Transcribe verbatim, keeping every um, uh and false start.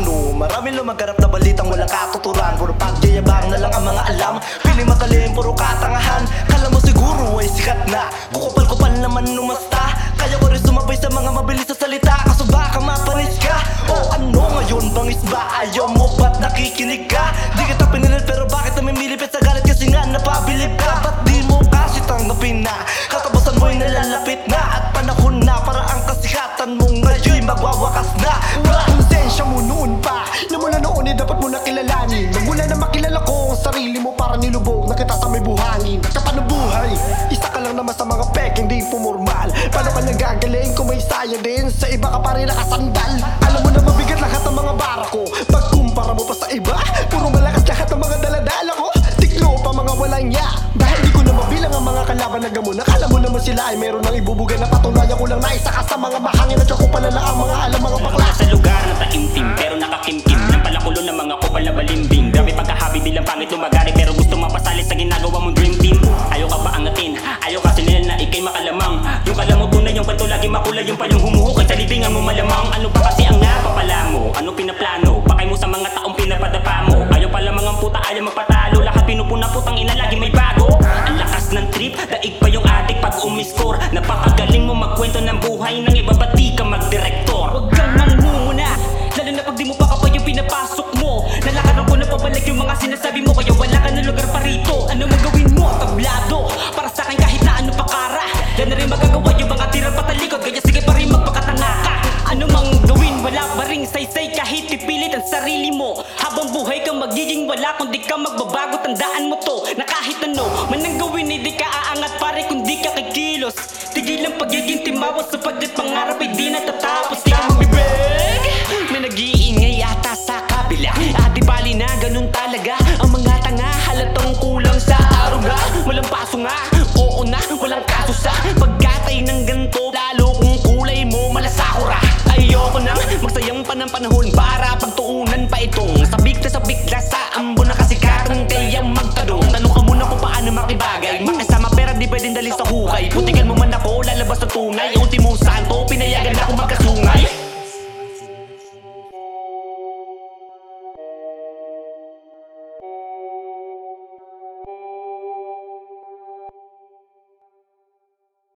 ano, maraming lumaganap na balitang walang katuturan. Puro pagyayabang na lang ang mga alam. Piling magaling, puro katangahan. Kala mo siguro ay sikat na. Kukupal-kupal naman numasta. Kaya ko rin sumabay sa mga mabilis sa salita. Kaso baka mapanis ka. O ano ngayon, bangis ba? Ayaw mo ba't nakikinig ka? Di kita pinilit pero bakit namimilipit sa galit? Kasi nga napabilib ka. Ba't di mo kasi tanggapin na katapusan mo'y nalalapit na? At panahon na para ang kasikatan mo ngayon'y magwawakas na. Konsensya mo noon pa na mula noon eh dapat mo na kilalanin. Magmula na makilala ko ang sarili mo para nilubog na kita sa may buhangin. Kapan ng buhay, isa ka lang naman sa mga pek, hindi pumormal. Paano ka nang gagaling kung may saya din? Sa iba ka pa rin nakasandal. Alam mo na mabigat lahat ng mga bara ko. Pagkumpara mo pa sa iba, puro malakas lahat ng mga daladala ko. Tiklo pa mga walang ya. Dahil di ko na mabilang ang mga kalaban na gamon. Nakala mo naman sila ay meron ng ibubugan na patunayan ko lang na isa ka sa mga mahangin. At ako pala na ang mga alam mga bakla. Sa lugar na taimtim pero nakakimkim ng palakulo ng mga kupal na balimbing. Grabe pagkahabi nilang pangit lumagari pero gusto mapasali sa ginagawa mong dream team. Ayaw ka pa angatin, ayaw kasi nila na ikay makalamang. Yung kala mo tunay yung kwento lagi makulay yung palyong humuhukay sa libingan mo malamang. Ano pa kasi ang napapala mo? Ano pinaplano? Pakay mo sa mga taong pinapadapa mo. Ayaw pala mga puta, ayaw magpatalo. Lahat pinupuna putang ina lagi may bago. Ang lakas ng trip, daig pa yung adik pag umiscore. Napakagaling mo magkwento ng buhay ng iba, ba't di ka magdirektor? Huwag kang mangmumuna, lalo na pag di mo pa kapag yung pinapasok mo. Nalakaran ko na pabalik yung mga sinasabi mo, kaya wala ka na lugar pa rito. Ano mang gawin mo, tablado para sa akin kahit na ano pa kara. Yan na rin magagawa yung mga tirang patalikod, kaya sige pa rin magpakatanga ka. Ano mang gawin, wala pa ring saysay kahit ipilit ang sarili mo. Habang buhay kang magiging wala kung di ka magbabago, tandaan mo to. Na kahit ano man ang gawin, hindi ka aangat pare kung di ka kikilos. Tigil ang pagiging timawas sapagkat pangarap ay di natatapos. Di ka mabibig, may nag-iingay yata sa kabila. At di bali na ganun talaga ang mga tanga, halatang kulang sa aruga. Walang paso nga, oo na, walang kaso sa pagkatay ng ganto. Lalo kung kulay mo malasakura. Ayoko nang magsayang pa ng panahon para pagtuunan pa itong sabik na sabik na sa ambo na kasikatan. Kaya magtanong, tanong ka muna kung paano makibagay. Makasama pera di pwedeng dali sa hukay. Putikan mo man ako, lalabas na tunay. Ultimo